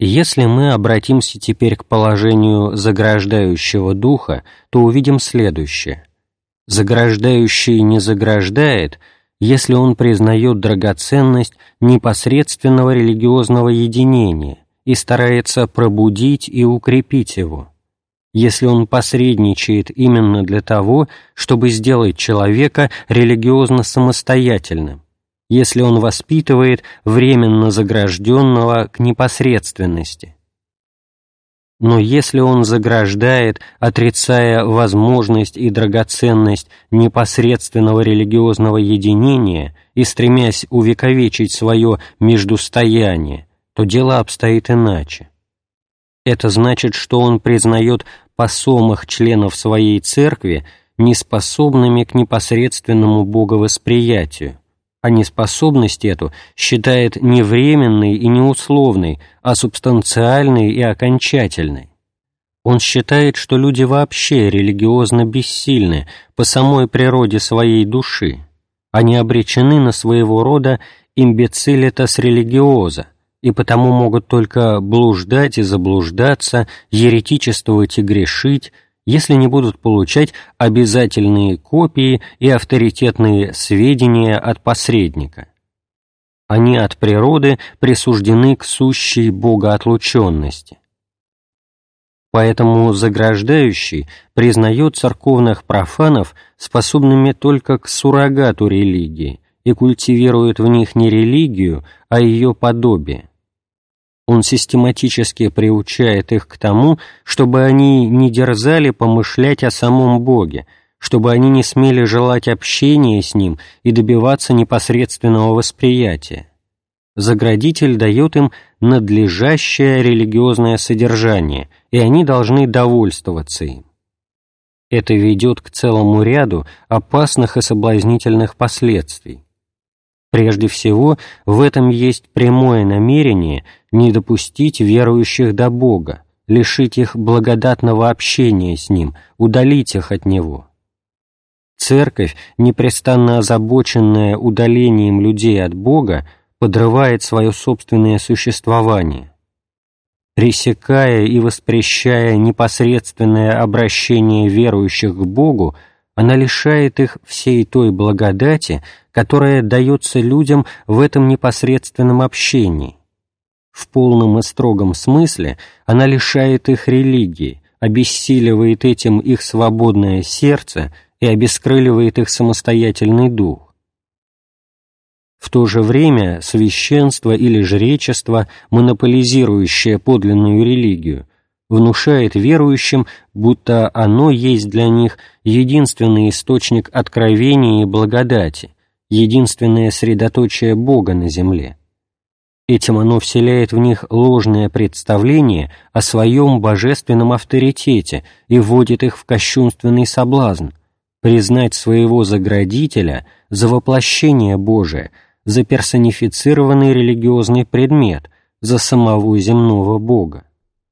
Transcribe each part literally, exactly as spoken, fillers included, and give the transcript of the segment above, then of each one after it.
Если мы обратимся теперь к положению заграждающего духа, то увидим следующее. Заграждающий не заграждает, если он признает драгоценность непосредственного религиозного единения и старается пробудить и укрепить его, если он посредничает именно для того, чтобы сделать человека религиозно самостоятельным, если он воспитывает временно загражденного к непосредственности. Но если он заграждает, отрицая возможность и драгоценность непосредственного религиозного единения и стремясь увековечить свое междустояние, то дело обстоит иначе. Это значит, что он признает посомых членов своей церкви неспособными к непосредственному боговосприятию, а неспособность эту считает не временной и не условной, а субстанциальной и окончательной. Он считает, что люди вообще религиозно бессильны по самой природе своей души, они обречены на своего рода имбецилитас религиоза, и потому могут только блуждать и заблуждаться, еретичествовать и грешить, если не будут получать обязательные копии и авторитетные сведения от посредника. Они от природы присуждены к сущей богоотлученности. Поэтому заграждающий признает церковных профанов способными только к суррогату религии и культивирует в них не религию, а ее подобие. Он систематически приучает их к тому, чтобы они не дерзали помышлять о самом Боге, чтобы они не смели желать общения с Ним и добиваться непосредственного восприятия. Заградитель дает им надлежащее религиозное содержание, и они должны довольствоваться им. Это ведет к целому ряду опасных и соблазнительных последствий. Прежде всего, в этом есть прямое намерение не допустить верующих до Бога, лишить их благодатного общения с Ним, удалить их от Него. Церковь, непрестанно озабоченная удалением людей от Бога, подрывает свое собственное существование. Пресекая и воспрещая непосредственное обращение верующих к Богу, она лишает их всей той благодати, которая дается людям в этом непосредственном общении. В полном и строгом смысле она лишает их религии, обессиливает этим их свободное сердце и обескрыливает их самостоятельный дух. В то же время священство или жречество, монополизирующее подлинную религию, внушает верующим, будто оно есть для них единственный источник откровения и благодати, единственное средоточие Бога на земле. Этим оно вселяет в них ложное представление о своем божественном авторитете и вводит их в кощунственный соблазн признать своего заградителя за воплощение Божие, за персонифицированный религиозный предмет, за самого земного Бога.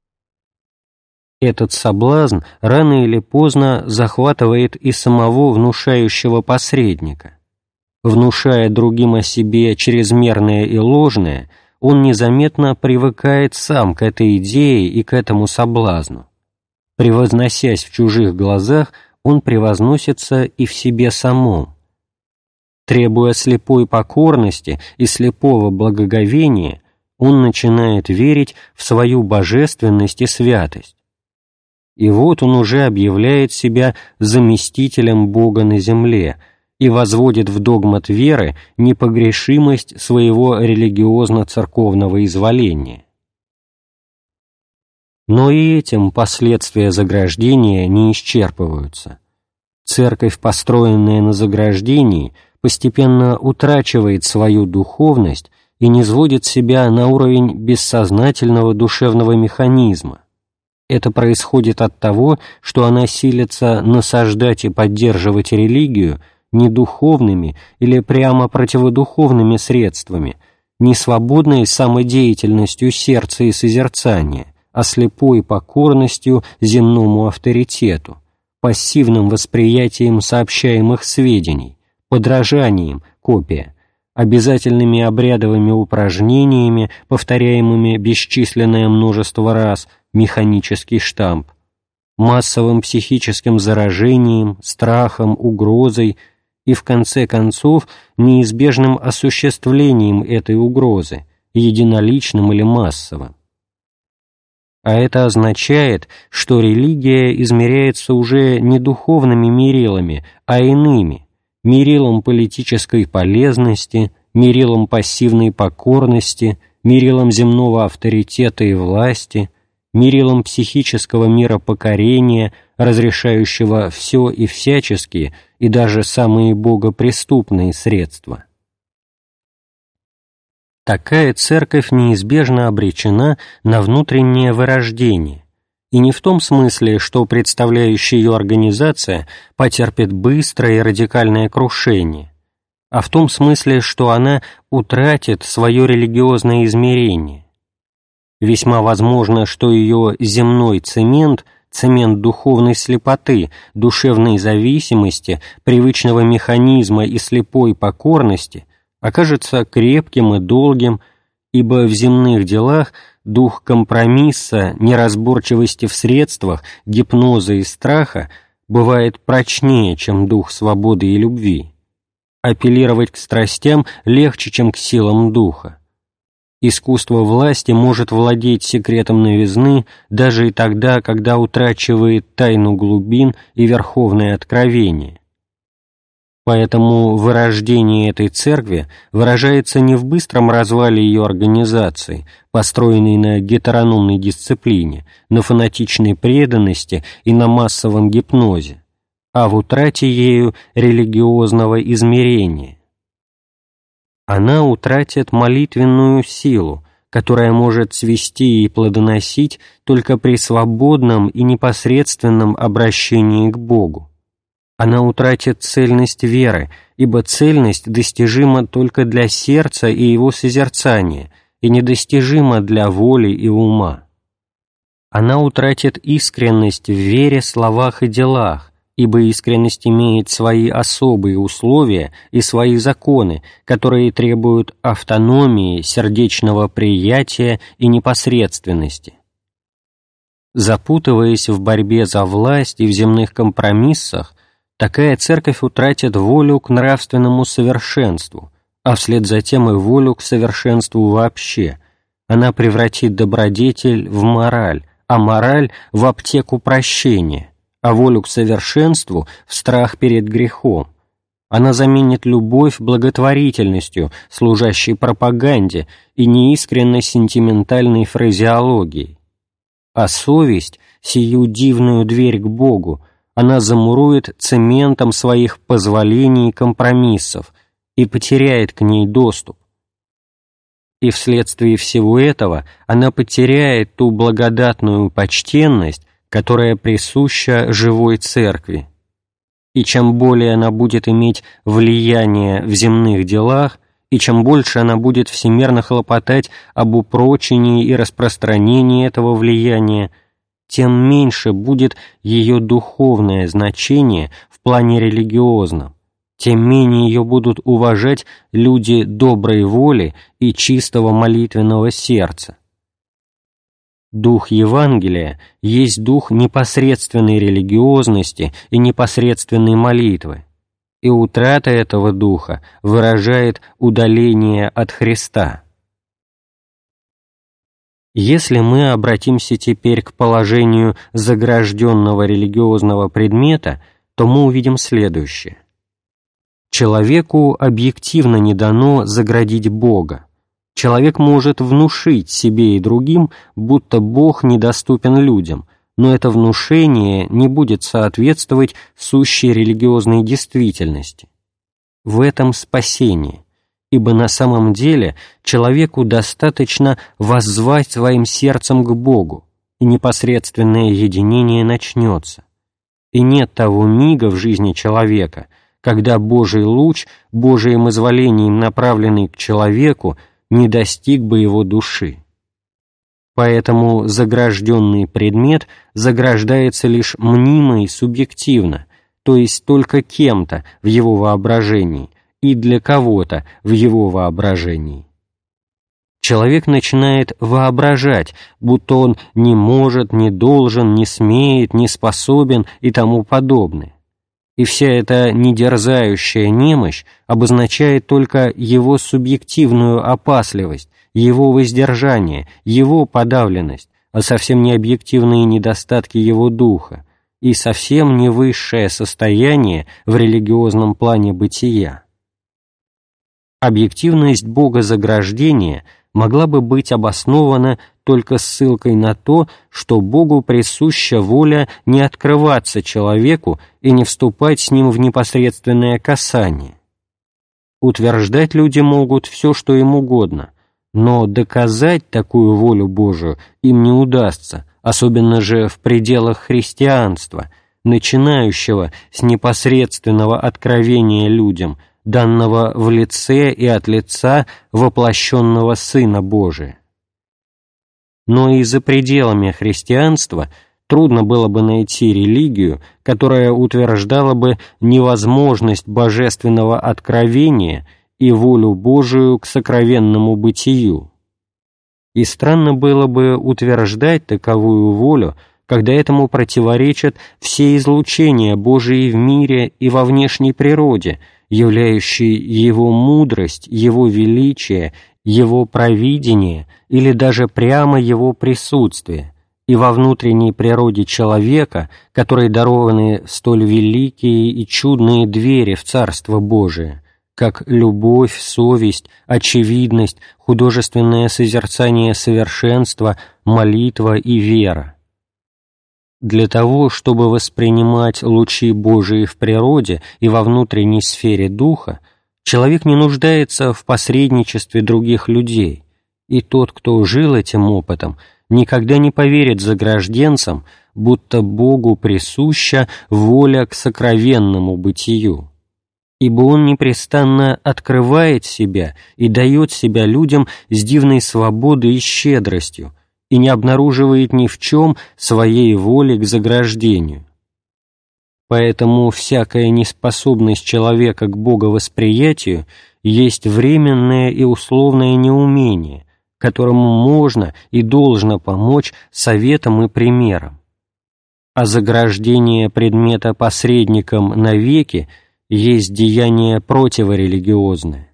Этот соблазн рано или поздно захватывает и самого внушающего посредника. Внушая другим о себе чрезмерное и ложное, он незаметно привыкает сам к этой идее и к этому соблазну. Превозносясь в чужих глазах, он превозносится и в себе самом. Требуя слепой покорности и слепого благоговения, он начинает верить в свою божественность и святость. И вот он уже объявляет себя заместителем Бога на земле и возводит в догмат веры непогрешимость своего религиозно-церковного изволения. Но и этим последствия заграждения не исчерпываются. Церковь, построенная на заграждении, постепенно утрачивает свою духовность и низводит себя на уровень бессознательного душевного механизма. Это происходит от того, что она силится насаждать и поддерживать религию не духовными или прямо противодуховными средствами, не свободной самодеятельностью сердца и созерцания, а слепой покорностью земному авторитету, пассивным восприятием сообщаемых сведений, подражанием, копия, обязательными обрядовыми упражнениями, повторяемыми бесчисленное множество раз, механический штамп, массовым психическим заражением, страхом, угрозой и, в конце концов, неизбежным осуществлением этой угрозы, единоличным или массовым. А это означает, что религия измеряется уже не духовными мерилами, а иными, мерилом политической полезности, мерилом пассивной покорности, мерилом земного авторитета и власти, мерилом психического миропокорения, разрешающего все и всяческие, и даже самые богопреступные средства. Такая церковь неизбежно обречена на внутреннее вырождение, и не в том смысле, что представляющая ее организация потерпит быстрое и радикальное крушение, а в том смысле, что она утратит свое религиозное измерение. Весьма возможно, что ее земной цемент, цемент духовной слепоты, душевной зависимости, привычного механизма и слепой покорности окажется крепким и долгим, ибо в земных делах дух компромисса, неразборчивости в средствах, гипноза и страха бывает прочнее, чем дух свободы и любви. Апеллировать к страстям легче, чем к силам духа. Искусство власти может владеть секретом новизны даже и тогда, когда утрачивает тайну глубин и верховное откровение. Поэтому вырождение этой церкви выражается не в быстром развале ее организации, построенной на гетерономной дисциплине, на фанатичной преданности и на массовом гипнозе, а в утрате ею религиозного измерения. Она утратит молитвенную силу, которая может цвести и плодоносить только при свободном и непосредственном обращении к Богу. Она утратит цельность веры, ибо цельность достижима только для сердца и его созерцания, и недостижима для воли и ума. Она утратит искренность в вере, словах и делах, ибо искренность имеет свои особые условия и свои законы, которые требуют автономии, сердечного приятия и непосредственности. Запутываясь в борьбе за власть и в земных компромиссах, такая церковь утратит волю к нравственному совершенству, а вслед за тем и волю к совершенству вообще. Она превратит добродетель в мораль, а мораль — в аптеку прощения, а волю к совершенству — в страх перед грехом. Она заменит любовь благотворительностью, служащей пропаганде и неискренной сентиментальной фразеологией. А совесть, сию дивную дверь к Богу, она замурует цементом своих позволений и компромиссов и потеряет к ней доступ. И вследствие всего этого она потеряет ту благодатную почтенность, которая присуща живой церкви. И чем более она будет иметь влияние в земных делах, и чем больше она будет всемерно хлопотать об упрочении и распространении этого влияния, тем меньше будет ее духовное значение в плане религиозном, тем менее ее будут уважать люди доброй воли и чистого молитвенного сердца. Дух Евангелия есть дух непосредственной религиозности и непосредственной молитвы, и утрата этого духа выражает удаление от Христа. Если мы обратимся теперь к положению загражденного религиозного предмета, то мы увидим следующее. Человеку объективно не дано заградить Бога. Человек может внушить себе и другим, будто Бог недоступен людям, но это внушение не будет соответствовать сущей религиозной действительности. В этом спасение. Ибо на самом деле человеку достаточно воззвать своим сердцем к Богу, и непосредственное единение начнется. И нет того мига в жизни человека, когда Божий луч, Божиим изволением направленный к человеку, не достиг бы его души. Поэтому загражденный предмет заграждается лишь мнимо и субъективно, то есть только кем-то в его воображении, и для кого-то в его воображении. Человек начинает воображать, будто он не может, не должен, не смеет, не способен и тому подобное. И вся эта недерзающая немощь обозначает только его субъективную опасливость, его воздержание, его подавленность, а совсем не объективные недостатки его духа и совсем не высшее состояние в религиозном плане бытия. Объективность богозаграждения могла бы быть обоснована только ссылкой на то, что Богу присуща воля не открываться человеку и не вступать с ним в непосредственное касание. Утверждать люди могут все, что им угодно, но доказать такую волю Божию им не удастся, особенно же в пределах христианства, начинающего с непосредственного откровения людям, данного в лице и от лица воплощенного Сына Божия. Но и за пределами христианства трудно было бы найти религию, которая утверждала бы невозможность божественного откровения и волю Божию к сокровенному бытию. И странно было бы утверждать таковую волю, когда этому противоречат все излучения Божии в мире и во внешней природе, являющие Его мудрость, Его величие, Его провидение или даже прямо Его присутствие, и во внутренней природе человека, которой дарованы столь великие и чудные двери в Царство Божие, как любовь, совесть, очевидность, художественное созерцание совершенства, молитва и вера. Для того, чтобы воспринимать лучи Божии в природе и во внутренней сфере духа, человек не нуждается в посредничестве других людей, и тот, кто жил этим опытом, никогда не поверит загражденцам, будто Богу присуща воля к сокровенному бытию, ибо Он непрестанно открывает себя и дает себя людям с дивной свободой и щедростью, и не обнаруживает ни в чем своей воли к заграждению. Поэтому всякая неспособность человека к боговосприятию есть временное и условное неумение, которому можно и должно помочь советом и примером. А заграждение предмета посредником навеки есть деяние противорелигиозное.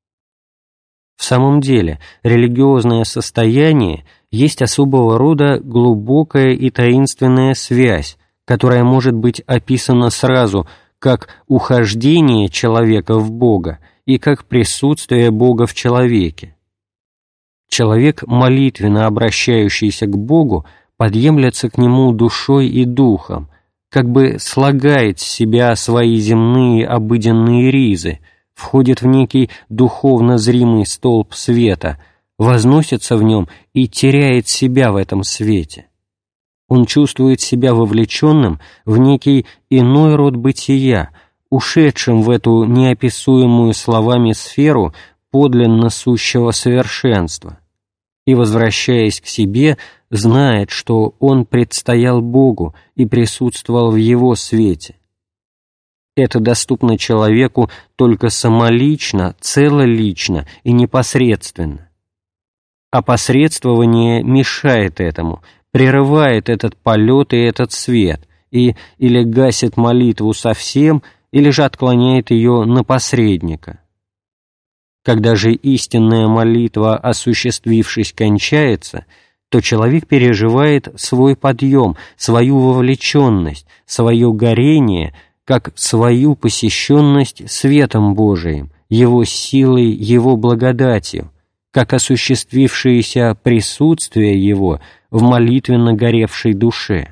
В самом деле, религиозное состояние есть особого рода глубокая и таинственная связь, которая может быть описана сразу как ухождение человека в Бога и как присутствие Бога в человеке. Человек, молитвенно обращающийся к Богу, подъемлется к Нему душой и духом, как бы слагает с себя свои земные обыденные ризы, входит в некий духовно зримый столб света, возносится в нем и теряет себя в этом свете. Он чувствует себя вовлеченным в некий иной род бытия, ушедшим в эту неописуемую словами сферу подлинно сущего совершенства, и, возвращаясь к себе, знает, что он предстоял Богу и присутствовал в Его свете. Это доступно человеку только самолично, целолично и непосредственно. А посредствование мешает этому, прерывает этот полет и этот свет, и или гасит молитву совсем, или же отклоняет ее на посредника. Когда же истинная молитва, осуществившись, кончается, то человек переживает свой подъем, свою вовлеченность, свое горение, как свою посещенность светом Божиим, Его силой, Его благодатью, как осуществившееся присутствие Его в молитвенно горевшей душе.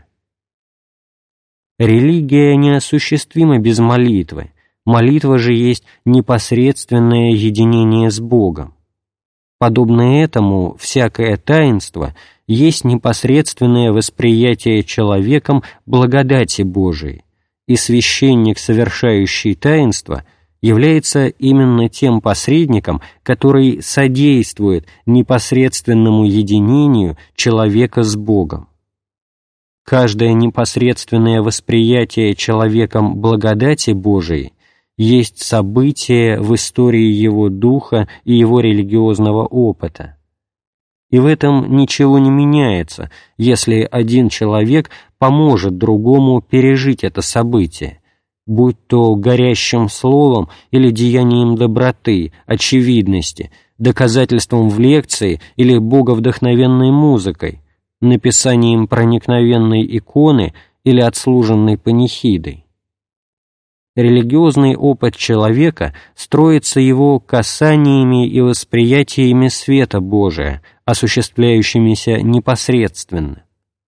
Религия неосуществима без молитвы, молитва же есть непосредственное единение с Богом. Подобно этому, всякое таинство есть непосредственное восприятие человеком благодати Божией, и священник, совершающий таинство, является именно тем посредником, который содействует непосредственному единению человека с Богом. Каждое непосредственное восприятие человеком благодати Божией есть событие в истории его духа и его религиозного опыта. И в этом ничего не меняется, если один человек поможет другому пережить это событие, будь то горящим словом или деянием доброты, очевидности, доказательством в лекции или боговдохновенной музыкой, написанием проникновенной иконы или отслуженной панихидой. Религиозный опыт человека строится его касаниями и восприятиями света Божия, осуществляющимися непосредственно.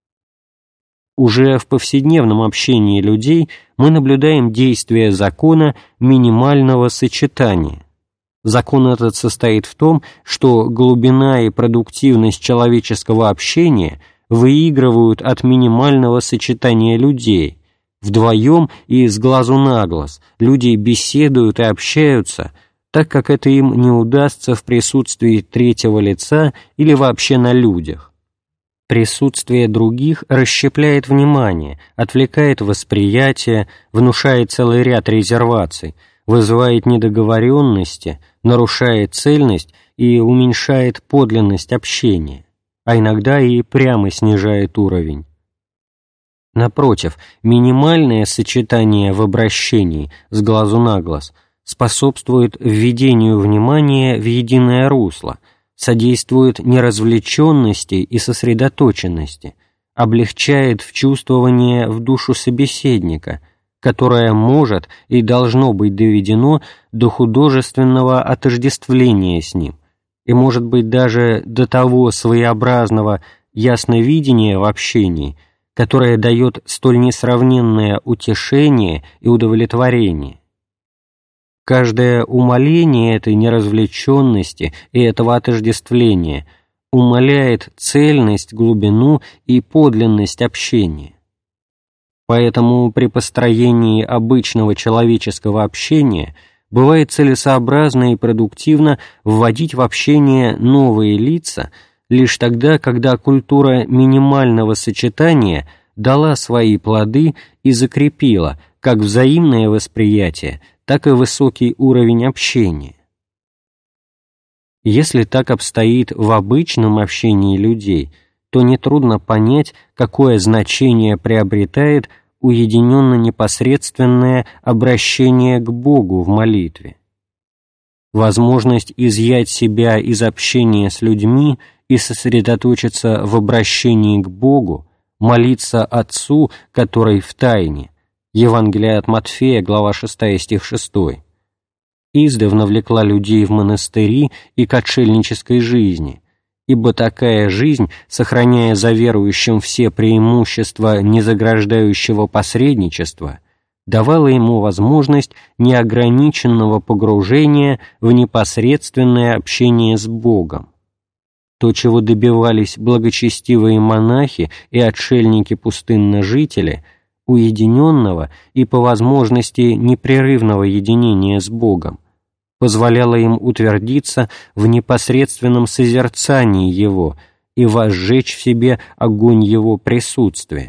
Уже в повседневном общении людей мы наблюдаем действие закона минимального сочетания. Закон этот состоит в том, что глубина и продуктивность человеческого общения выигрывают от минимального сочетания людей. Вдвоем и с глазу на глаз люди беседуют и общаются, так как это им не удастся в присутствии третьего лица или вообще на людях. Присутствие других расщепляет внимание, отвлекает восприятие, внушает целый ряд резерваций, вызывает недоговоренности, нарушает цельность и уменьшает подлинность общения, а иногда и прямо снижает уровень. Напротив, минимальное сочетание в обращении с глазу на глаз способствует введению внимания в единое русло, содействует неразвлеченности и сосредоточенности, облегчает вчувствование в душу собеседника, которое может и должно быть доведено до художественного отождествления с ним, и может быть даже до того своеобразного ясновидения в общении, которое дает столь несравненное утешение и удовлетворение. Каждое умаление этой неразвлеченности и этого отождествления умаляет цельность, глубину и подлинность общения. Поэтому при построении обычного человеческого общения бывает целесообразно и продуктивно вводить в общение новые лица лишь тогда, когда культура минимального сочетания дала свои плоды и закрепила как взаимное восприятие, так и высокий уровень общения. Если так обстоит в обычном общении людей, то нетрудно понять, какое значение приобретает уединенно-непосредственное обращение к Богу в молитве. Возможность изъять себя из общения с людьми и сосредоточиться в обращении к Богу, молиться Отцу, который в тайне. Евангелие от Матфея, глава шестая, стих шестой. Издавна влекла людей в монастыри и к отшельнической жизни, ибо такая жизнь, сохраняя за верующим все преимущества незаграждающего посредничества, давала ему возможность неограниченного погружения в непосредственное общение с Богом. То, чего добивались благочестивые монахи и отшельники-пустынножители, уединенного и, по возможности, непрерывного единения с Богом, позволяло им утвердиться в непосредственном созерцании Его и возжечь в себе огонь Его присутствия.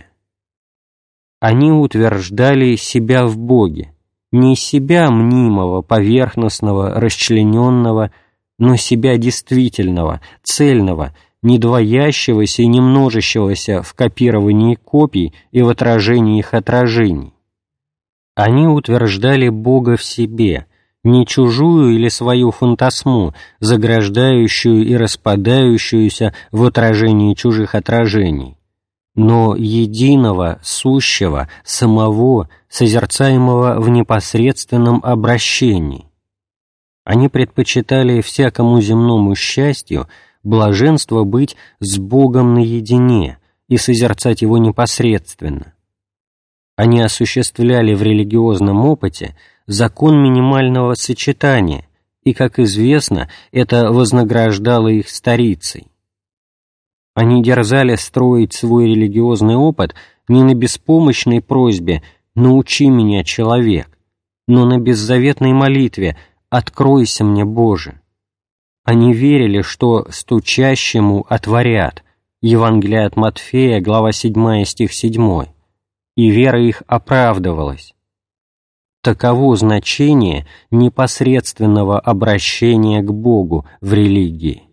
Они утверждали себя в Боге, не себя мнимого, поверхностного, расчлененного, но себя действительного, цельного, не двоящегося и не множащегося в копировании копий и в отражении их отражений. Они утверждали Бога в себе, не чужую или свою фантасму, заграждающую и распадающуюся в отражении чужих отражений, но единого, сущего, самого, созерцаемого в непосредственном обращении. Они предпочитали всякому земному счастью блаженство быть с Богом наедине и созерцать Его непосредственно. Они осуществляли в религиозном опыте закон минимального сочетания, и, как известно, это вознаграждало их старицей. Они дерзали строить свой религиозный опыт не на беспомощной просьбе «научи меня, человек», но на беззаветной молитве «откройся мне, Боже». Они верили, что стучащему отворят, Евангелие от Матфея, глава седьмая, стих седьмой, и вера их оправдывалась. Таково значение непосредственного обращения к Богу в религии.